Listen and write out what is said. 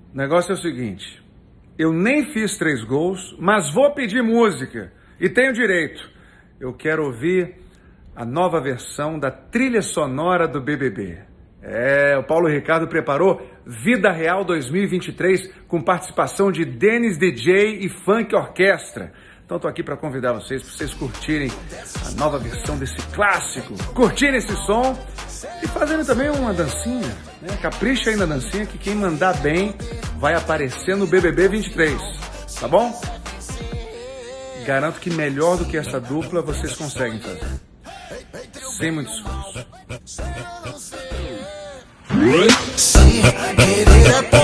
O negócio é o seguinte, eu nem fiz 3 gols, mas vou pedir música e tenho direito. Eu quero ouvir a nova versão da trilha sonora do BBB. O Paulo Ricardo preparou Vida Real 2023 com participação de Dennis DJ e Funk Orquestra. Então tô aqui para convidar vocês, para vocês curtirem a nova versão desse clássico, curtirem esse som e fazendo também uma dancinha, né? Capricha aí na dancinha que quem mandar bem vai aparecer no BBB 23, tá bom? Garanto que melhor do que essa dupla vocês conseguem fazer, sem muito esforço.